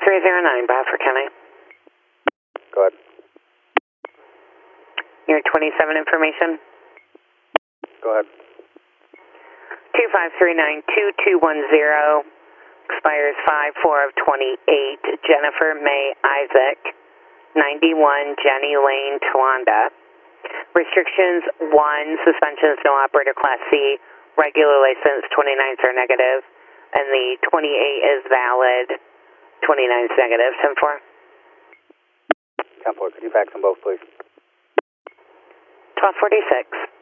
309, Bradford County. Go ahead. Your 27 information. Go ahead. 25392210, expires 5/4 of 28. Jennifer May Isaac, 91 Jenny Lane, Towanda. Restrictions: 1, suspensions, no operator, Class C, regular license, 29s are negative, and the 28 is valid, 29 is negative. 10-4. 10-4, could you fax them both, please? 1246.